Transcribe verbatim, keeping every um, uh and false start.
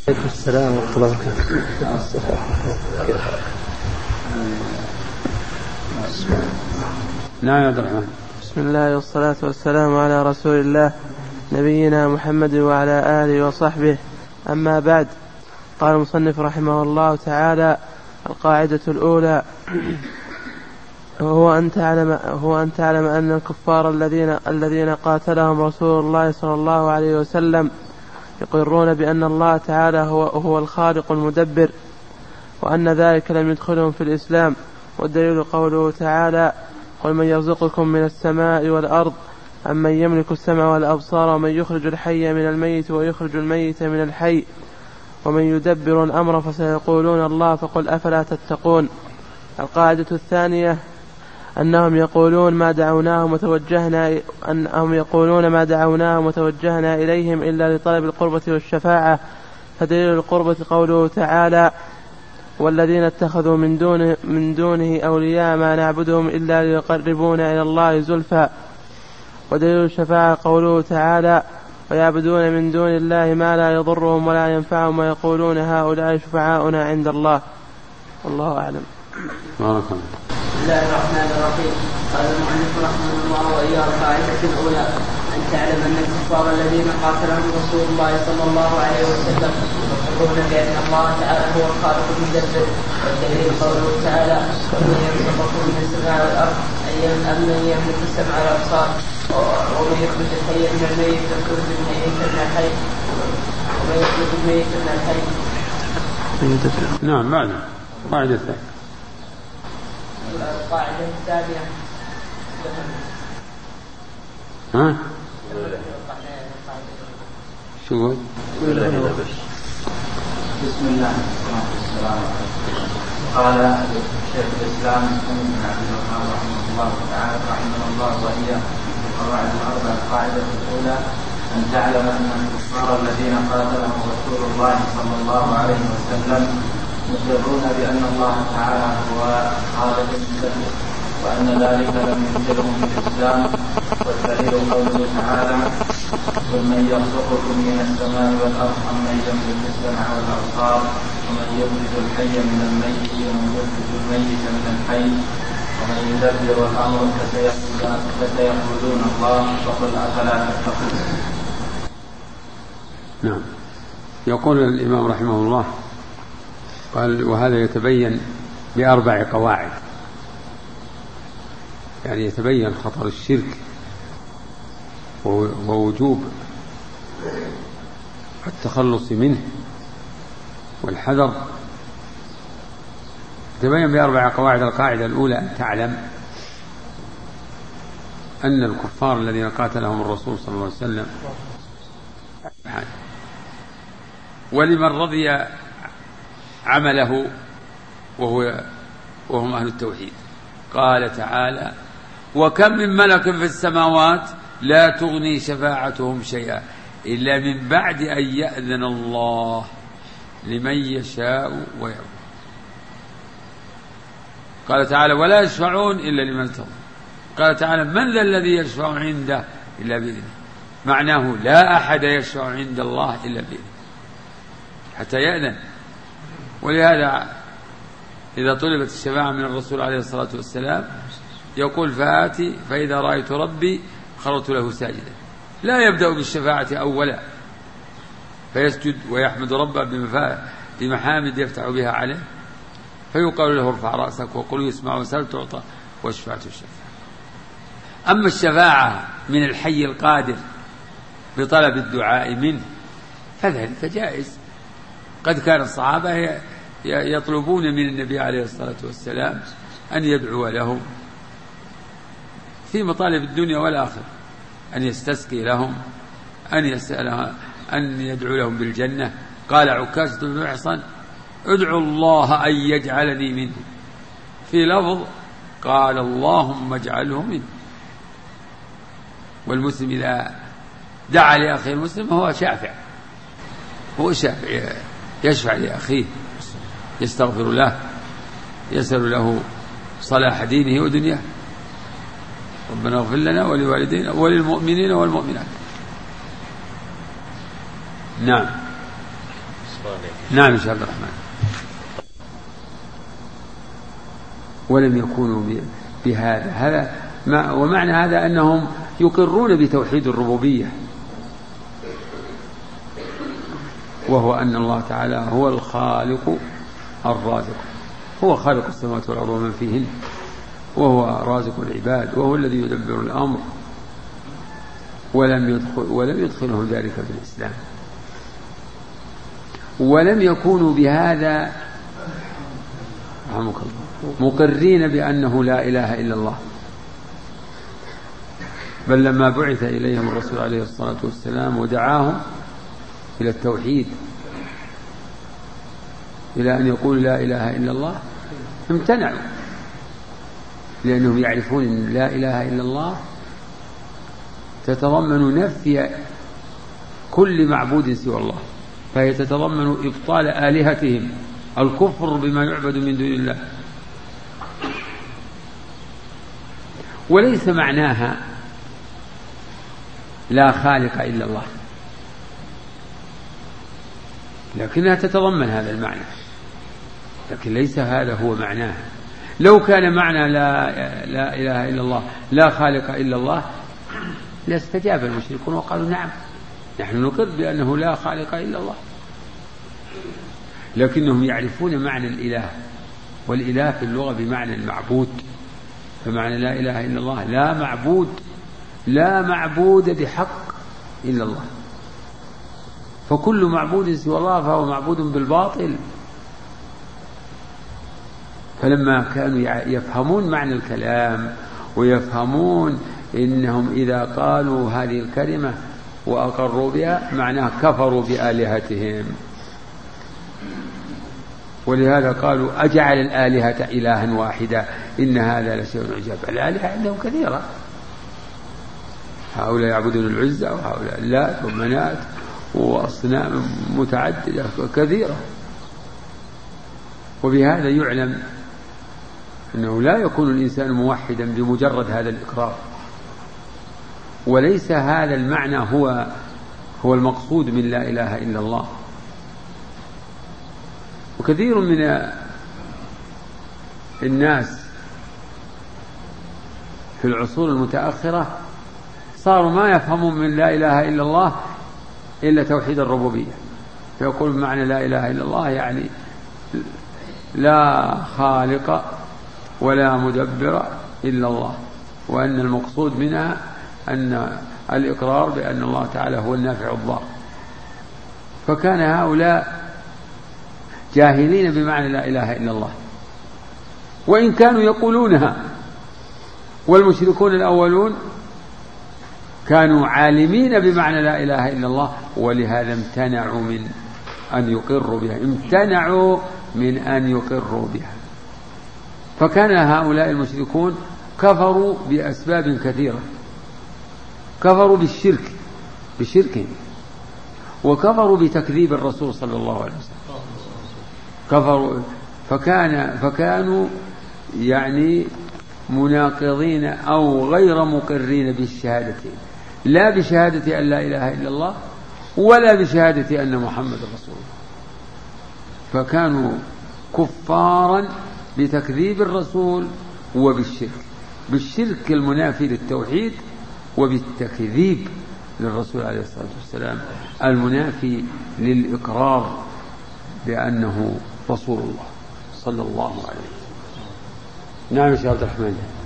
عليكم السلام ورحمة الله وبركاته. نعم يا عبد الرحمن. بسم الله والصلاة والسلام على رسول الله نبينا محمد وعلى آله وصحبه. أما بعد، قال المصنف رحمه الله تعالى: القاعدة الأولى هو أن تعلم هو أن تعلم أن الكفار الذين الذين قاتلهم رسول الله صلى الله عليه وسلم يقرون بأن الله تعالى هو هو الخالق المدبر، وأن ذلك لم يدخلهم في الإسلام. والدليل قوله تعالى: قل من يرزقكم من السماء والأرض أمن يملك السمع والأبصار ومن يخرج الحي من الميت ويخرج الميت من الحي ومن يدبر الأمر فسيقولون الله فقل أفلا تتقون. القاعدة الثانية أنهم يقولون ما دعوناهم وتوجهنا أنهم يقولون ما دعوناهم وتوجهنا إليهم إلا لطلب القربة والشفاعة. فدليل القربة قوله تعالى: والذين اتخذوا من دونه, من دونه أولياء ما نعبدهم إلا ليقربونا إلى الله زلفى. ودليل الشفاعة قوله تعالى: ويعبدون من دون الله ما لا يضرهم ولا ينفعهم ويقولون هؤلاء شفعاؤنا عند الله. والله أعلم. بارك الله. بسم الله الرحمن الرحيم. قال المؤلف رحمه الله: وهي القاعدة الأولى أن تعلم أن الكفار الذين قاتلهم رسول الله صلى الله عليه وسلم يقرون بأن الله تعالى هو الخالق المدبر. والدليل قوله تعالى: ومن يرزقكم من السماء والأرض أمن يملك السمع والأبصار ومن يخرج الحي من الميت ويخرج الميت من الحي ومن يخرج الميت من الحي. نعم. بعد القاعدة الثانية. القاعدة الثانية ها؟ شو قول؟ بسم الله والصلاة والسلام على قال شيخ الإسلام محمد بن عبد الوهاب رحمه الله تعالى رحمه الله وإياه القواعد الأربع. القاعدة الأولى أن تعلم أن الكفار الذين قاتلهم رسول الله صلى الله عليه وسلم مقرون بأن الله تعالى هو خالق المدبر، وأن ذلك لم يدخلهم في الإسلام. والدليل قوله تعالى: قل من يرزقكم من السماء والأرض أمن يملك السمع والأبصار ومن يخرج الحي من الميت ومن يخرج الميت من الحي ومن يدبر الأمر فسيقولون الله فقل أفلا تتقون. نعم. يقول الإمام رحمه الله قال: وهذا يتبين بأربع قواعد، يعني يتبين خطر الشرك ووجوب التخلص منه والحذر. يتبين بأربع قواعد. القاعدة الأولى أن تعلم أن الكفار الذين قاتلهم الرسول صلى الله عليه وسلم ولمن رضي عمله وهو وهم أهل التوحيد. قال تعالى: وكم من ملك في السماوات لا تغني شفاعتهم شيئا إلا من بعد أن يأذن الله لمن يشاء ويرضى. قال تعالى: ولا يشفعون إلا لمن ارتضى. قال تعالى: من ذا الذي يشفع عنده إلا بإذنه. معناه لا أحد يشفع عند الله إلا بإذنه حتى يأذن. ولهذا إذا طلبت الشفاعة من الرسول عليه الصلاة والسلام يقول: فآتي فإذا رأيت ربي خررت له ساجدا. لا يبدأ بالشفاعة أولا فيسجد ويحمد ربه بمحامد يفتح بها عليه، فيقال له: ارفع رأسك وقل يسمع وسل تعطى واشفع تشفع. أما الشفاعة من الحي القادر بطلب الدعاء منه فذلك جائز. قد كان الصحابة يطلبون من النبي عليه الصلاة والسلام أن يدعو لهم في مطالب الدنيا والآخرة، أن يستسقي لهم، أن يسألهم، أن يدعو لهم بالجنة. قال عكاشة بن محصن: ادعو الله أن يجعلني منه. في لفظ قال: اللهم اجعله منه. والمسلم إذا دعا لأخيه المسلم هو شافع، هو شافع، يشفع لأخيه، يستغفر له، يسأل له صلاح دينه ودنياه. ربنا اغفر لنا ولوالدينا وللمؤمنين والمؤمنات. نعم. نعم يا شيخ عبد الرحمن. ولم يكونوا بهذا هذا ما ومعنى هذا أنهم يقرون بتوحيد الربوبية، وهو أن الله تعالى هو الخالق الرازق، هو خالق السماوات والأرض ومن فيهن، وهو رازق العباد، وهو الذي يدبر الأمر، ولم يدخل ولم يدخلهم ذلك في الإسلام، ولم يكونوا بهذا رحمك الله مقرين بأنه لا إله إلا الله، بل لما بعث إليهم الرسول عليه الصلاة والسلام ودعاهم إلى التوحيد، إلى أن يقولوا لا إله إلا الله، امتنعوا، لأنهم يعرفون أن لا إله إلا الله تتضمن نفي كل معبود سوى الله، فهي تتضمن إبطال آلهتهم، الكفر بما يعبد من دون الله. وليس معناها لا خالق إلا الله، لكنها تتضمن هذا المعنى، لكن ليس هذا هو معناها. لو كان معنى لا, لا إله إلا الله لا خالق إلا الله لاستجاب المشركون وقالوا نعم نحن نقر بأنه لا خالق إلا الله، لكنهم يعرفون معنى الإله، والإله في اللغة بمعنى المعبود، فمعنى لا إله إلا الله لا معبود لا معبود بحق إلا الله، فكل معبود سوى الله فهو معبود بالباطل. فلما كانوا يفهمون معنى الكلام ويفهمون إنهم إذا قالوا هذه الكلمة وأقروا بها معناه كفروا بآلهتهم، ولهذا قالوا أجعل الآلهة إلها واحدا إن هذا لشيء عجاب. الآلهة عندهم كثيرة، هؤلاء يعبدون العزى وهؤلاء اللات ومنات وأصنام متعددة كثيرة. وبهذا يعلم أنه لا يكون الإنسان موحدا بمجرد هذا الإقرار، وليس هذا المعنى هو هو المقصود من لا إله إلا الله. وكثير من الناس في العصور المتأخرة صاروا ما يفهمون من لا إله إلا الله إلا توحيد الربوبية، فيقول معنى لا إله إلا الله يعني لا خالق ولا مدبر إلا الله، وأن المقصود منها أن الإقرار بأن الله تعالى هو النافع الضار. فكان هؤلاء جاهلين بمعنى لا إله إلا الله، وإن كانوا يقولونها، والمشركون الأولون كانوا عالمين بمعنى لا إله إلا الله، ولهذا امتنعوا من أن يقروا بها، امتنعوا من أن يقروا بها. فكان هؤلاء المشركون كفروا بأسباب كثيرة، كفروا بالشرك بشركهم، وكفروا بتكذيب الرسول صلى الله عليه وسلم، كفروا فكان فكانوا يعني مناقضين أو غير مقرين بالشهادتين، لا بشهادة أن لا إله إلا الله ولا بشهادة أن محمد رسول الله، فكانوا كفارا بتكذيب الرسول وبالشرك، بالشرك المنافي للتوحيد، وبالتكذيب للرسول عليه الصلاة والسلام المنافي للإقرار بأنه رسول الله صلى الله عليه وسلم. نعم يا شيخ عبد الرحمن.